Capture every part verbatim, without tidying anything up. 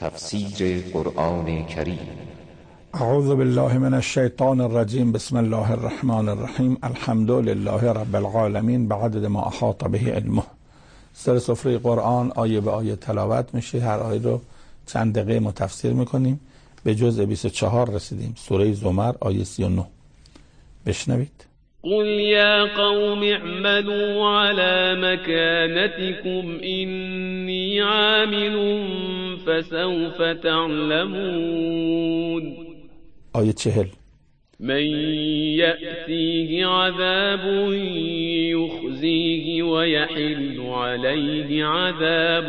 تفسیر قرآن کریم. اعوذ بالله من الشیطان الرجیم. بسم الله الرحمن الرحیم. الحمد لله رب العالمین بعدد ما احاط به علمه. سر سفره قرآن آیه به آیه تلاوت میشه. هر آیه رو چند دقیقه ما تفسیر میکنیم. به جزء بیست و چهار رسیدیم. سوره زمر آیه سی و نه. بشنوید. قل یا قوم اعملوا على مكانتكم إني عامل فسوف تعلمون. آیه چهل. من يأتيه عذاب يخزيه ويحل عليه عذاب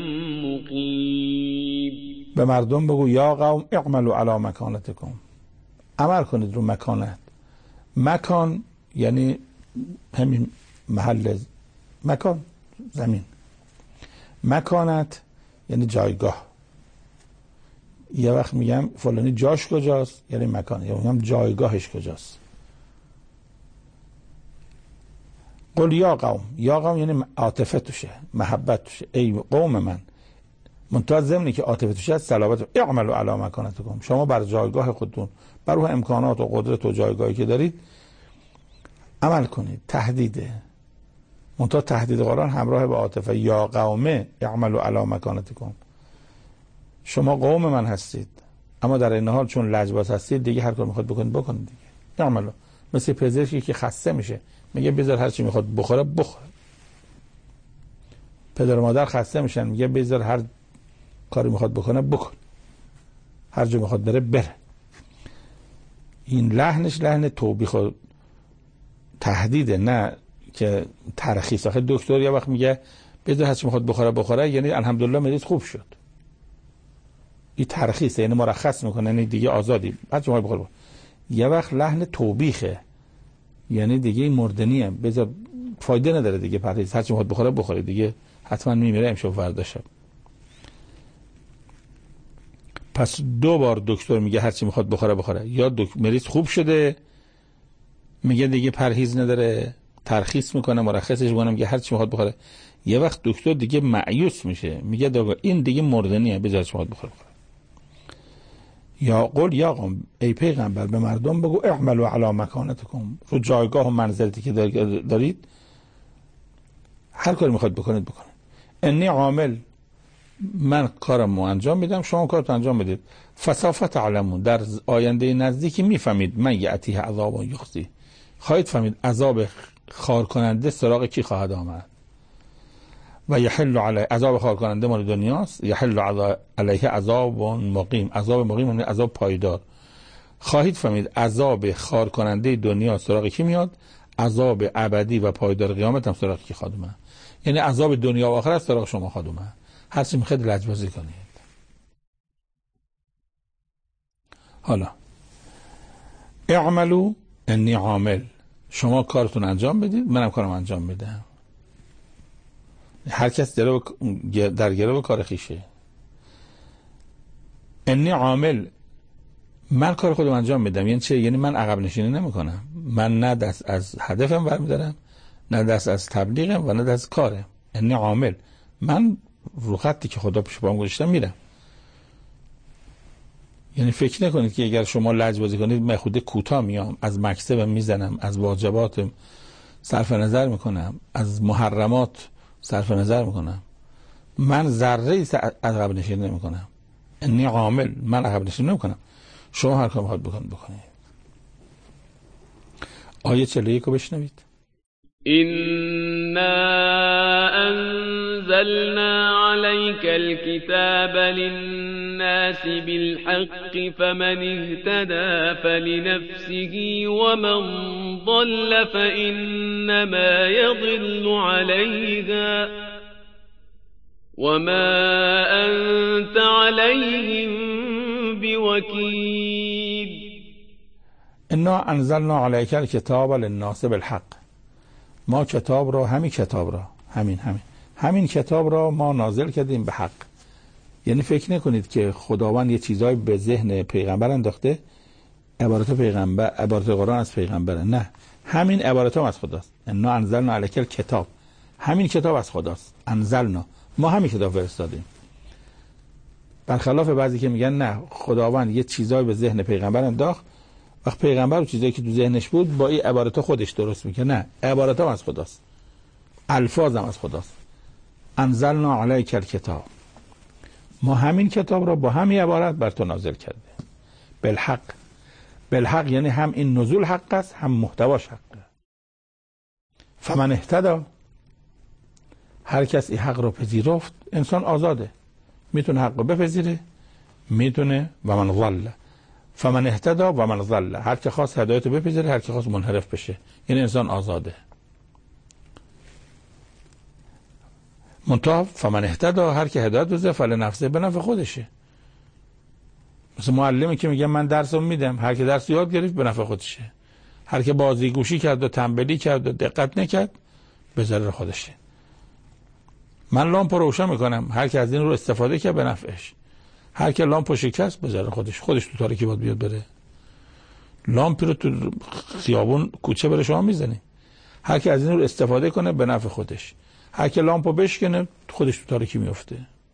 مقيم. به مردم بگو یا قوم اعملوا علی مکانتکم، عمل کنید رو مکانت. مکان یعنی همین محل، مکان زمین. مکانت یعنی جایگاه. یه وقت میگم فلانی جاش کجاست یعنی مکان، یا میگم جایگاهش کجاست. قل یا قوم، یا قوم یعنی عاطفه توشه، محبت توشه. ای قوم من، منتها ضمنی که عاطفه توشه از صلابت. اعملوا علی مکانتکم، شما بر جایگاه خودتون، بر اون امکانات و قدرت و جایگاهی که دارید عمل کنید. تهدیده، منتها تهدید قرآن همراه با عاطفه. یا قوم اعملوا علی مکانتکم، شما قوم من هستید، اما در این حال چون لجباز هستید دیگه هر کار میخواد بکنید بکنید دیگه. اعملوا، مثل پزشکی که خسته میشه میگه بذار هر چی میخواد بخوره بخوره. پدر و مادر خسته میشن میگه بذار هر کاری میخواد بکنه بکن، هر جا میخواد بره بره. این لحنش لحن توبیخ و تهدیده، نه که ترخیص. آخه دکتر یه وقت میگه بذار هر چی میخواد بخوره بخوره یعنی الحمدلله مریض خوب شد. این ترخیصه، یعنی مرخص میکنه، یعنی دیگه آزادی هر چی میخواد بخوره. یه وقت لحن توبیخه، یعنی دیگه این مردنیه، بذار فایده نداره دیگه پرهیز، هر چی میخواد بخوره بخوره دیگه حتما میمیره امشب فردا شب. پس دو بار دکتر میگه هر چی میخواد بخوره بخوره، یا دک... مریض خوب شده میگه دیگه پرهیز نداره، ترخیص میکنه، مرخصش میکنه، میگه هر چی میخواد بخوره. یه وقت دکتر دیگه مایوس میشه میگه داغا این دیگه مردنیه، بذار هر چی میخواد بخوره بخوره. یا قل یا قوم، ای پیغمبر به مردم بگو اعملوا علی مکانتکم، رو جایگاه و منزلتی که دارید هر کاری میخواد بکنید بکنید. انی عامل، من کارمو انجام میدم شما کارتو انجام بدید. فسوف تعلمون، در آینده نزدیکی میفهمید. من یأتیه عذاب یخزی، خواهید فهمید عذاب خار کننده سراغ کی خواهد آمد. و یحل علیه، عذاب خار کننده مال دنیاست. یحل علیه عذاب مقیم، عذاب مقیم یعنی عذاب پایدار. خواهید فهمید عذاب خار کننده دنیا سراغ کی میاد، عذاب ابدی و پایدار قیامت هم سراغ کی خواهد اومد. یعنی عذاب دنیا و آخرت سراغ شما خواهد اومد، هر چی میخواید لجبازی کنید. حالا اعملوا انی عامل، شما کارتون انجام بدید منم کارم انجام میدم. هر کس در گرو کار خیشه. انی عامل، من کار خودم انجام میدم. یعنی چه؟ یعنی من عقب نشینی نمیکنم. من نه دست از هدفم برمیدارم، نه دست از تبلیغم و نه دست از کارم. انی عامل، من رو خطی که خدا پیش پام گذاشته میرم. یعنی فکر نکنید که اگر شما لجبازی کنید من خود کوتاه میام، از مکتبم میزنم، از واجباتم صرف نظر میکنم، از محرمات صرف نظر میکنم. من ذره عقب نشینی نمیکنم. انی عامل، من عقب نشینی نمیکنم. شما هر کار میخواد بکنید بکنید. آیه چهل و یک رو بشنوید. إنا أنزلنا عليك الكتاب للناس بالحق فمن اهتدى فلنفسه ومن ضل فإنما يضل عليها وما أنت عليهم بوكيل. انا انزلنا عليك الكتاب للناس بالحق، ما کتاب را، همین کتاب را، همین همین همین کتاب را ما نازل کردیم به حق. یعنی فکر نکنید که خداوند یه چیزایی به ذهن پیغمبر انداخته، عبارت پیغمبر، عبارت قرآن از پیغمبره. نه، همین عبارت هم از خداست. انا انزلنا علیک الکتاب، همین کتاب از خداست. انزلنا، ما همین کتاب فرستادیم. برخلاف بعضی که میگن نه خداوند یه چیزایی به ذهن پیغمبر انداخت، وقت پیغمبر و چیزایی که تو ذهنش بود با این عبارتا خودش درست میکنه. نه، عبارات هم از خداست، الفاظ هم از خداست. انزلنا علیک الکتاب، ما همین کتاب را با همین عبارت بر تو نازل کرده. بالحق، بالحق یعنی هم این نزول حق است هم محتواش حقه. فمن اهتدی، هر کس این حق رو پذیرفت، انسان آزاده، میتونه حق رو بپذیره، میتونه. و من ضل، فمن اهتدی و من ضل، هر که خواست هدایت رو بپذیره، هر که خواست منحرف بشه، یعنی انسان آزاده. منتها فمن اهتدی، هر که هدایت بزه فلنفسه، به نفع خودشه. مثل معلمی که میگه من درس رو میدم، هر که درس یاد گرفت به نفع خودشه، هر که بازیگوشی کرد و تنبلی کرد و دقت نکرد به ضرر خودشه. من لامپ رو روشن میکنم، هر که از این رو استفاده کرد به نفعش، هر که لامپ رو شکست به ضرر خودش، خودش تو تاریکی باید بیاد بره. لامپ رو تو خیابون کوچه بره شما میزنی، هر که از این رو استفاده کنه به نفع خودش، هر که لامپ رو بشکنه خودش تو تاریکی میفته.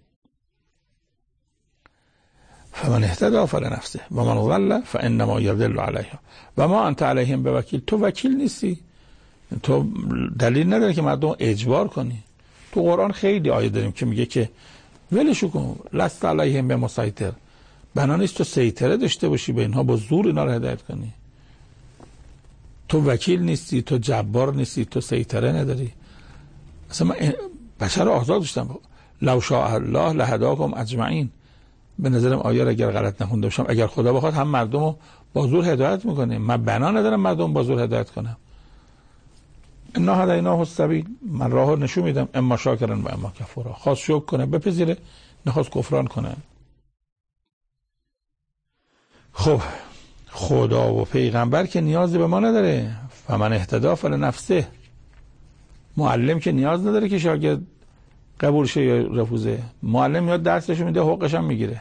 فمن اهتدی فلنفسه و من ضل فانما یضل علیها و ما انت علیهم بوکیل. تو وکیل نیستی، تو دلیل نداره که مردم اجبار کنی. تو قرآن خیلی آیه داریم که میگه که ولشو کن، لست علیهم بمسیطر، بنا نیست تو سیطره داشته باشی به اینها، با زور اینا رو هدایت کنی. تو وکیل نیستی، تو جبار نیستی، تو سیطره نداری. اصلا من بشر آزاد داشتم. لو شاء الله لهداکم اجمعین. به نظرم آیه را اگر غلط نخونده باشم، اگر خدا بخواد هم مردم رو با زور هدایت میکنه. من بنا ندارم مردم با زور هدایت کنم. انا هدیناه السبیل، من راهو نشون میدم، اما شاکرا و اما کفورا. خواست شکر کنه بپذیره، نخواست کفران کنه. خب خدا و پیغمبر که نیازی به ما نداره. فمن اهتدی فلنفسه. معلم که نیاز نداره که شاگرد قبول شه یا رفوزه. معلم میاد درسش میده، حقوقش هم میگیره.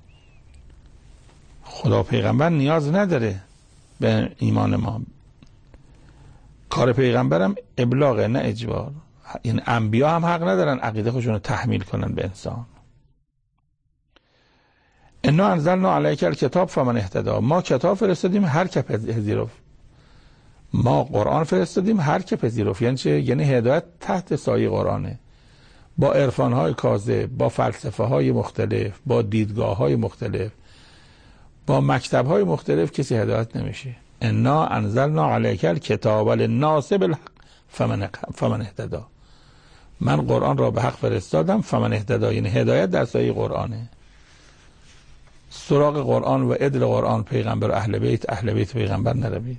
خدا پیغمبر نیاز نداره به ایمان ما. کار پیغمبرم ابلاغه نه اجبار. این انبیا هم حق ندارن عقیده خودشون رو تحمیل کنن به انسان. انا انزلنا علیک الکتاب فمن اهتدی، ما کتاب فرستادیم هر که پذیرفت. ما قرآن فرستادیم هر که پذیرفت. یعنی چه؟ یعنی هدایت تحت سایه قرآنه، با عرفان‌های کاذب، با فلسفه‌های مختلف، با دیدگاه‌های مختلف، با مکتب‌های مختلف کسی هدایت نمیشه. انا انزلنا علیک الکتاب للناس بالحق فمن فمن اهتدی. من قرآن را به حق فرستادم. فمن اهتدی یعنی هدایت در سایه قرآنه. سراغ قرآن و عدل قرآن، پیغمبر و اهل بیت، اهل بیت پیغمبر نروید.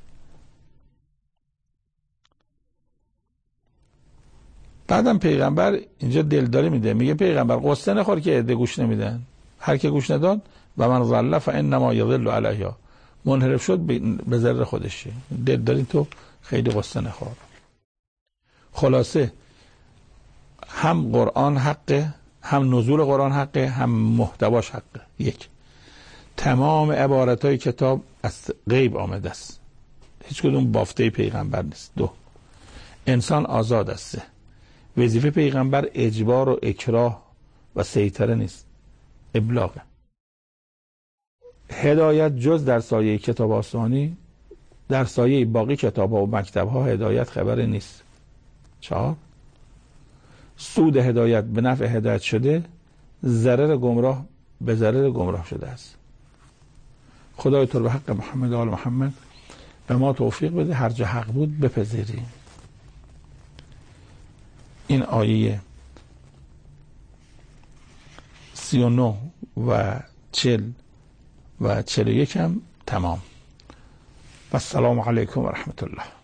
بعدم پیغمبر اینجا دلداری میده، میگه پیغمبر قصه نخور که عده گوش نمیدن. هر که گوش نداد و من ضل فانما یضل علیها، منحرف شد به ضرر خودشه. دلداری تو خیلی قصه نخور. خلاصه هم قرآن حقه، هم نزول قرآن حقه، هم محتواش حقه. یک، تمام عبارتهای کتاب از غیب آمده است، هیچ کدوم بافته پیغمبر نیست. دو، انسان آزاد است. وظیفه پیغمبر اجبار و اکراه و سیطره نیست، ابلاغه. هدایت جز در سایه کتاب آسمانی، در سایه باقی کتاب ها و مکتب ها هدایت خبری نیست. چهار، سود هدایت به نفع هدایت شده، ضرر گمراه به ضرر گمراه شده است. خدای تو به حق محمد و آل محمد به ما توفیق بده هر جا حق بود بپذیریم. این آیه سی و نه و چل و چل و یک هم تمام. و السلام علیکم و رحمت الله.